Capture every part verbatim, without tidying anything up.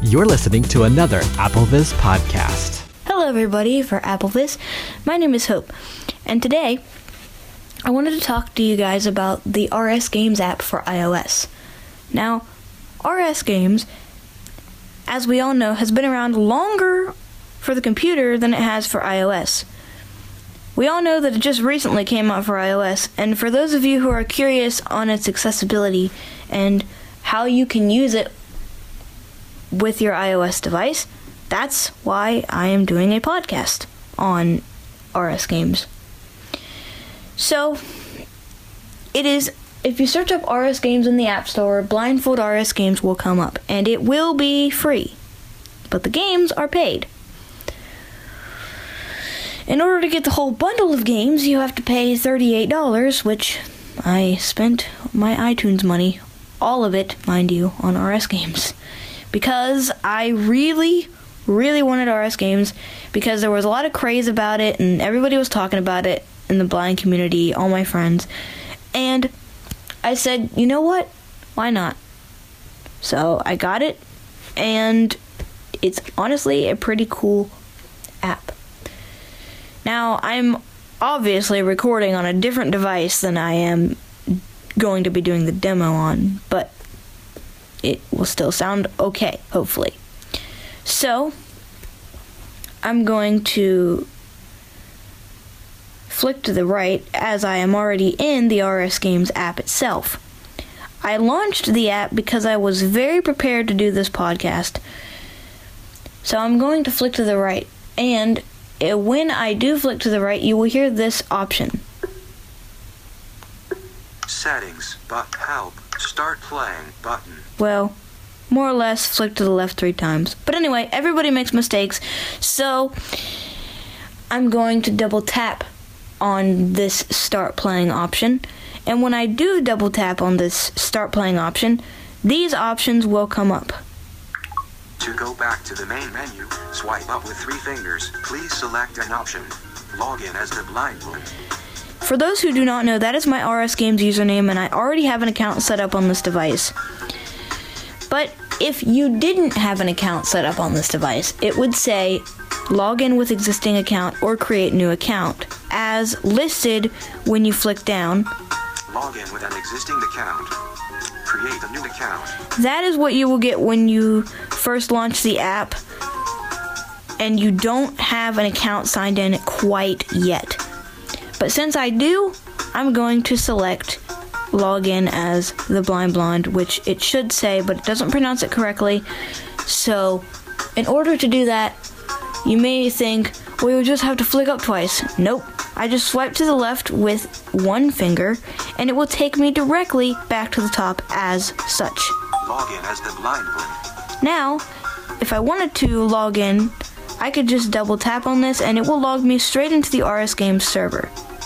You're listening to another AppleVis podcast. Hello everybody for AppleVis. My name is Hope, and today I wanted to talk to you guys about the R S Games app for iOS. Now, R S Games, as we all know, has been around longer for the computer than it has for iOS. We all know that it just recently came out for iOS, and for those of you who are curious on its accessibility and how you can use it with your iOS device, that's why I am doing a podcast on R S Games. So, it is, if you search up R S Games in the App Store, Blindfold R S Games will come up, and it will be free, but the games are paid. In order to get the whole bundle of games, you have to pay thirty-eight dollars, which I spent my iTunes money, all of it, mind you, on R S Games. Because I really, really wanted R S Games, because there was a lot of craze about it, and everybody was talking about it in the blind community, all my friends. And I said, you know what? Why not? So I got it, and it's honestly a pretty cool app. Now, I'm obviously recording on a different device than I am going to be doing the demo on, but it will still sound okay, hopefully. So, I'm going to flick to the right, as I am already in the R S Games app itself. I launched the app because I was very prepared to do this podcast. So I'm going to flick to the right, and when I do flick to the right, you will hear this option. Settings, but help, start playing button. Well, more or less flick to the left three times. But anyway, everybody makes mistakes, so I'm going to double tap on this start playing option. And when I do double tap on this start playing option, these options will come up. To go back to the main menu, swipe up with three fingers. Please select an option. Log in as the blind one. For those who do not know, that is my R S Games username, and I already have an account set up on this device. But if you didn't have an account set up on this device, it would say log in with existing account or create new account, as listed when you flick down. Log in with an existing account. Create a new account. That is what you will get when you first launch the app and you don't have an account signed in quite yet. But since I do, I'm going to select log in as the Blind Blonde, which it should say, but it doesn't pronounce it correctly. So, in order to do that, you may think, well, you just have to flick up twice. Nope. I just swipe to the left with one finger, and it will take me directly back to the top as such. Log in as the Blind Blonde. Now, if I wanted to log in, I could just double tap on this, and it will log me straight into the R S Games server.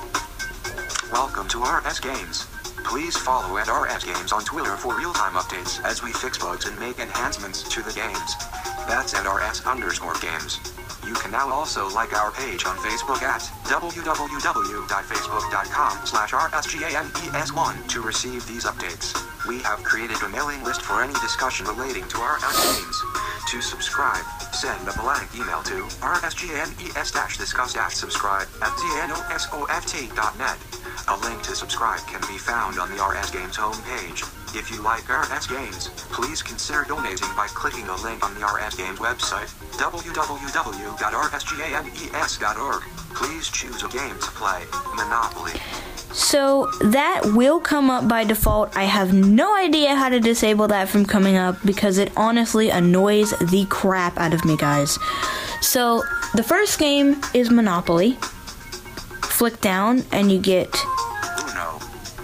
Welcome to R S Games. Please follow at R S Games on Twitter for real-time updates as we fix bugs and make enhancements to the games. That's at R S underscore games. You can now also like our page on Facebook at w w w dot facebook dot com slash r s games one to receive these updates. We have created a mailing list for any discussion relating to R S Games. To subscribe, send a blank email to r s games dash discuss dash subscribe at znosoft dot net. A link to subscribe can be found on the R S Games homepage. If you like R S Games, please consider donating by clicking a link on the R S Games website, w w w dot r s games dot org. Please choose a game to play. Monopoly. So that will come up by default. I have no idea how to disable that from coming up because it honestly annoys the crap out of me, guys. So the first game is Monopoly. Flick down and you get Uno.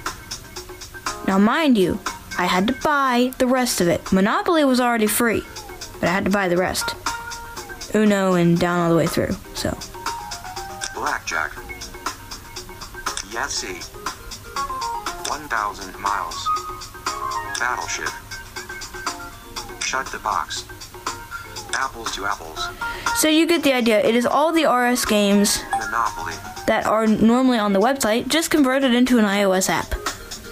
Now mind you, I had to buy the rest of it. Monopoly was already free, but I had to buy the rest. Uno and down all the way through, so. Blackjack. Yahtzee. one thousand miles. Battleship. Shut the box. Apples to apples. So you get the idea. It is all the R S games Monopoly. that are normally on the website, just converted into an iOS app.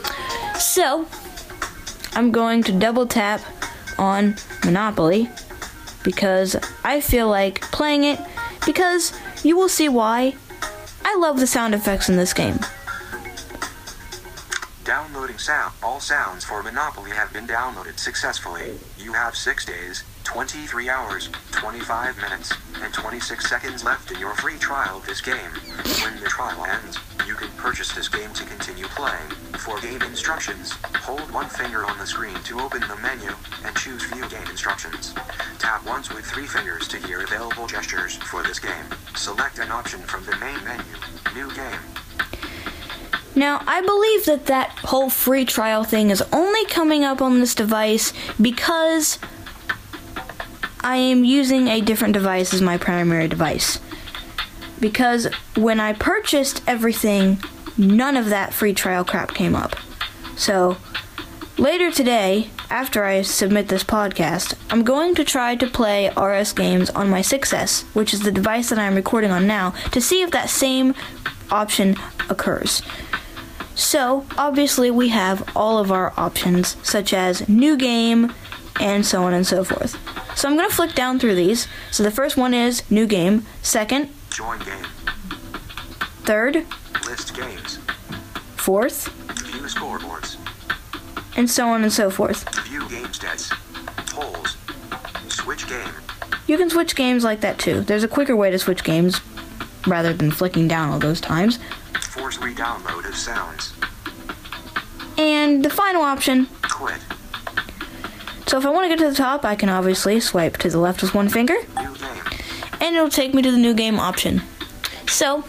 So, I'm going to double tap on Monopoly, because I feel like playing it, because you will see why. I love the sound effects in this game. Downloading sound. All sounds for Monopoly have been downloaded successfully. You have six days, twenty-three hours, twenty-five minutes, and twenty-six seconds left in your free trial of this game. When the trial ends, you can purchase this game to continue playing. For game instructions, hold one finger on the screen to open the menu, and choose View Game Instructions. Tap once with three fingers to hear available gestures for this game. Select an option from the main menu, New Game. Now, I believe that that whole free trial thing is only coming up on this device because I am using a different device as my primary device. Because when I purchased everything, none of that free trial crap came up. So, later today, after I submit this podcast, I'm going to try to play R S Games on my six S, which is the device that I'm recording on now, to see if that same option occurs. So, obviously we have all of our options, such as New Game, and so on and so forth. So I'm going to flick down through these. So the first one is New Game. Second, Join Game. Third, List Games. Fourth, View Scoreboards. and so on and so forth. View Game Stats. Polls. Switch Game. You can switch games like that too. There's a quicker way to switch games, rather than flicking down all those times. Force re-download of sounds. And the final option, Quit. so if I want to get to the top, I can obviously swipe to the left with one finger, New Game. and it'll take me to the New Game option. So,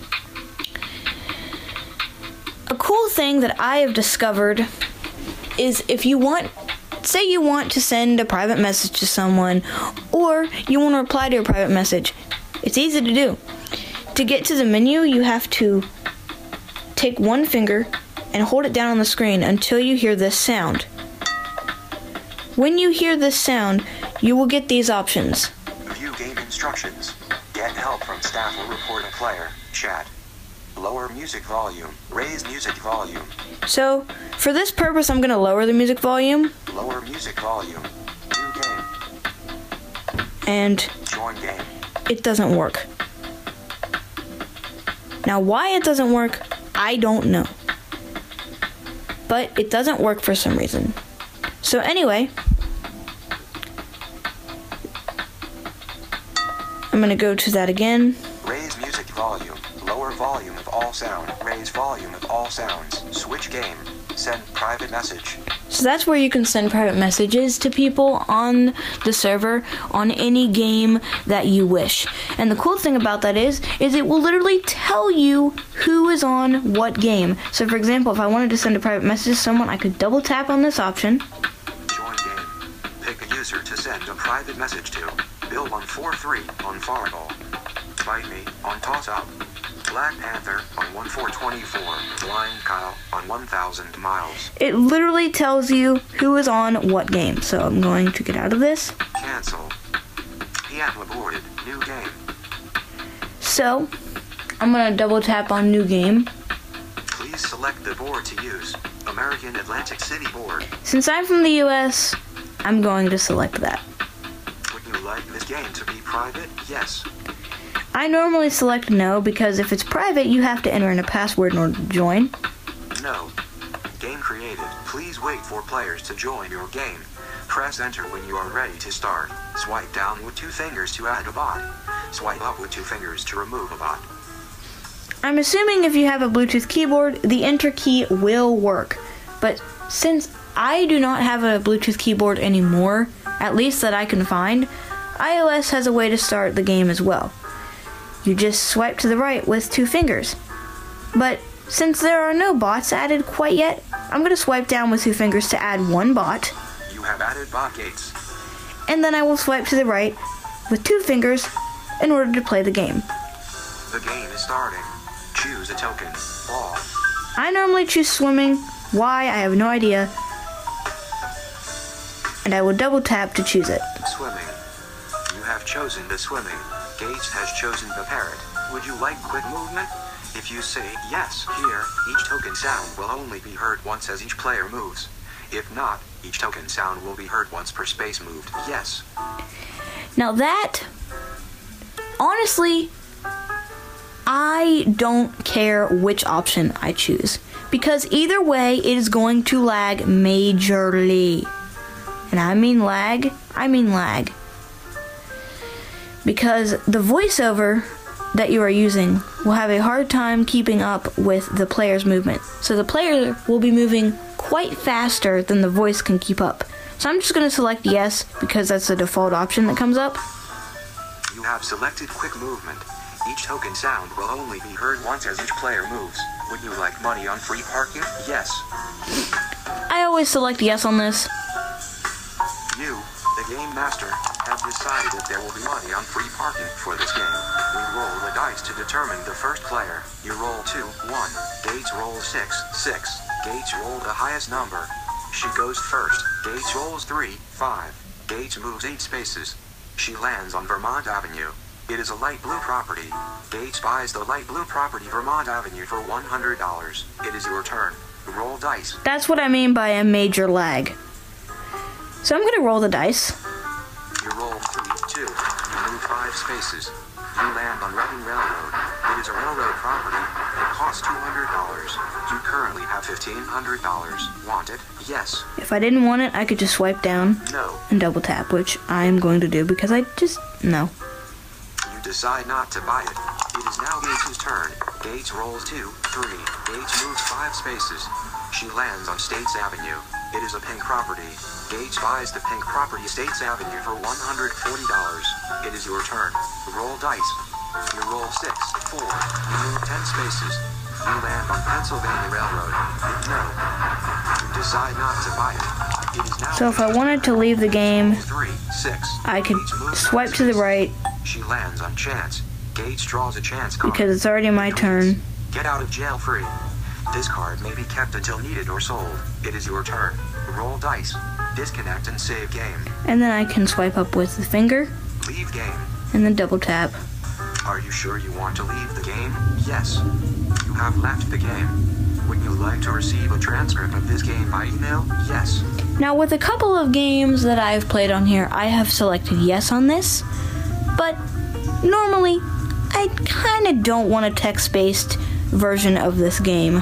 a cool thing that I have discovered is if you want, say you want to send a private message to someone, or you want to reply to a private message, it's easy to do. To get to the menu, you have to take one finger and hold it down on the screen until you hear this sound. When you hear this sound, you will get these options. View Game Instructions. Get help from staff or report a player. Chat. Lower music volume. Raise music volume. So, for this purpose, I'm going to lower the music volume, Lower music volume. New Game. and Join Game. it doesn't work. Now, why it doesn't work, I don't know. But it doesn't work for some reason. So anyway, I'm going to go to that again. Raise music volume. Lower volume of all sound. Raise volume of all sounds. Switch game. Send private message. So that's where you can send private messages to people on the server on any game that you wish. And the cool thing about that is, is it will literally tell you who is on what game. So for example, if I wanted to send a private message to someone, I could double tap on this option. Join game. Pick a user to send a private message to. Bill one forty-three on Fireball. Bite Me on Toss Up. Black Panther on one four twenty-four. Blind Kyle on one thousand miles. It literally tells you who is on what game. So I'm going to get out of this. Cancel. P M aborted. New game. So I'm going to double tap on New Game. Please select the board to use. American Atlantic City board. Since I'm from the U S, I'm going to select that. Would you like this game to be private? Yes. I normally select no because if it's private, you have to enter in a password in order to join. No. Game created. Please wait for players to join your game. Press enter when you are ready to start. Swipe down with two fingers to add a bot. Swipe up with two fingers to remove a bot. I'm assuming if you have a Bluetooth keyboard, the enter key will work. But since I do not have a Bluetooth keyboard anymore, at least that I can find, iOS has a way to start the game as well. You just swipe to the right with two fingers. But since there are no bots added quite yet, I'm going to swipe down with two fingers to add one bot. You have added bot gates. And then I will swipe to the right with two fingers in order to play the game. The game is starting. Choose a token. Ball. I normally choose swimming. Why, I have no idea. And I will double tap to choose it. Swimming. You have chosen the swimming. Gates has chosen the parrot. Would you like quick movement? If you say yes here, each token sound will only be heard once as each player moves. If not, each token sound will be heard once per space moved. Yes. Now that, honestly, I don't care which option I choose, because either way it is going to lag majorly. And I mean lag, I mean lag. Because the voiceover that you are using will have a hard time keeping up with the player's movement. So the player will be moving quite faster than the voice can keep up. So I'm just going to select yes, because that's the default option that comes up. You have selected quick movement. Each token sound will only be heard once as each player moves. Would you like money on free parking? Yes. I always select yes on this. You, the game master, have decided that there will be money on free parking for this game. We roll the dice to determine the first player. You roll two, one. Gates rolls six, six. Gates rolled the highest number. She goes first. Gates rolls three, five. Gates moves eight spaces. She lands on Vermont Avenue. It is a light blue property. Gates buys the light blue property Vermont Avenue for one hundred dollars. It is your turn. Roll dice. That's what I mean by a major lag. So I'm going to roll the dice. You roll three, two. You move five spaces. You land on Reading Railroad. It is a railroad property. It costs two hundred dollars. You currently have fifteen hundred dollars. Want it? Yes. If I didn't want it, I could just swipe down No. and double tap, which I am going to do because I just, no. You decide not to buy it. It is now Gates' turn. Gates rolls two, three. Gates moves five spaces. She lands on States Avenue. It is a pink property. Gates buys the pink property States Avenue for one hundred forty dollars. It is your turn. Roll dice. You roll six, four. You move ten spaces. You land on Pennsylvania Railroad. No. You decide not to buy it. It is now So if I wanted to leave the game, three, six. I could Gates moves swipe to the right She lands on chance. Gates draws a chance card. because it's already my turn. Get out of jail free. This card may be kept until needed or sold. It is your turn. Roll dice. Disconnect and save game. And then I can swipe up with the finger Leave game. and then double tap. Are you sure you want to leave the game? Yes. You have left the game. Would you like to receive a transcript of this game by email? Yes. Now with a couple of games that I've played on here, I have selected yes on this, but normally I kind of don't want a text-based version of this game.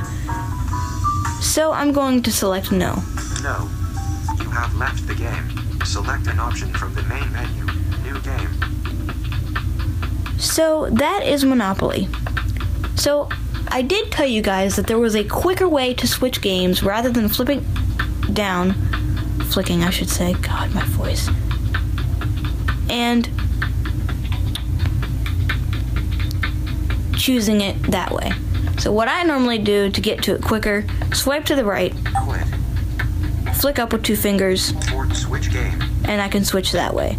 So I'm going to select no. No. You have left the game. Select an option from the main menu. New game. So that is Monopoly. So I did tell you guys that there was a quicker way to switch games rather than flipping down, flicking I should say, God, my voice, and choosing it that way. So what I normally do to get to it quicker, swipe to the right, Quit. flick up with two fingers, Or switch game. and I can switch that way.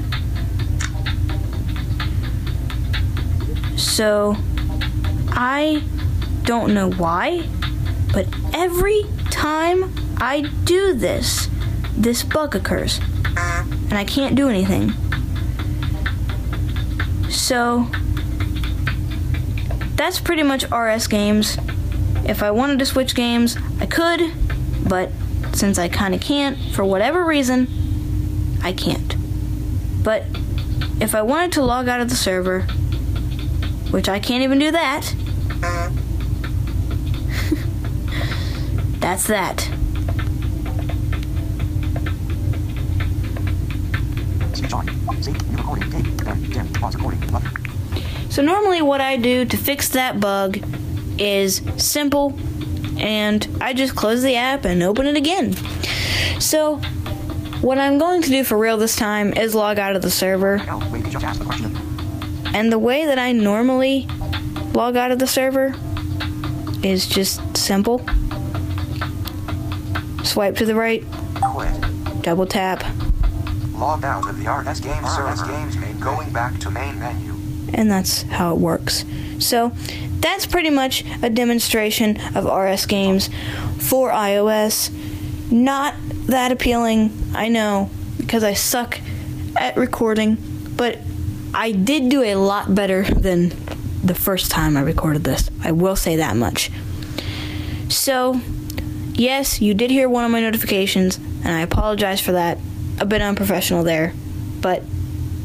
So I don't know why, but every time I do this, this bug occurs, and I can't do anything. So that's pretty much R S games. If I wanted to switch games, I could, but since I kind of can't, for whatever reason, I can't. But if I wanted to log out of the server, which I can't even do that, that's that. So normally what I do to fix that bug is simple, and I just close the app and open it again. So what I'm going to do for real this time is log out of the server. And the way that I normally log out of the server is just simple. Swipe to the right, Quit. double tap, Logged out of the R S Games server. Games main going back to main menu. and that's how it works. So that's pretty much a demonstration of R S Games for iOS. Not that appealing, I know, because I suck at recording, but I did do a lot better than the first time I recorded this. I will say that much. So, yes, you did hear one of my notifications, and I apologize for that. A bit unprofessional there, but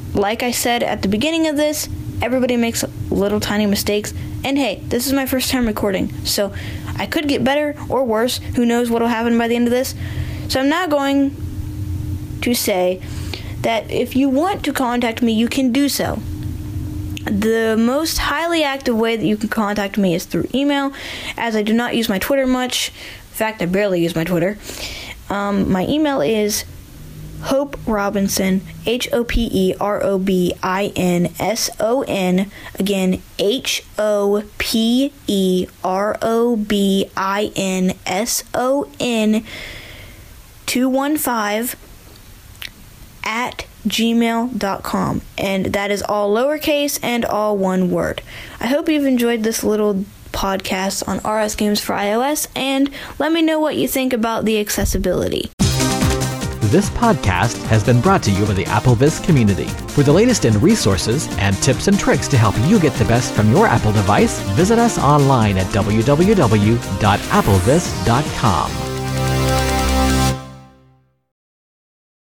like I said at the beginning of this, everybody makes little tiny mistakes. And hey, this is my first time recording, so I could get better or worse. Who knows what will happen by the end of this? So I'm now going to say that if you want to contact me, you can do so. The most highly active way that you can contact me is through email, as I do not use my Twitter much. In fact, I barely use my Twitter. Um, my email is Hope Robinson, H O P E R O B I N S O N, again, H O P E R O B I N S O N, two one five at gmail dot com, and that is all lowercase and all one word. I hope you've enjoyed this little podcast on R S Games for iOS, and let me know what you think about the accessibility. This podcast has been brought to you by the AppleVis community. For the latest in resources and tips and tricks to help you get the best from your Apple device, visit us online at w w w dot applevis dot com.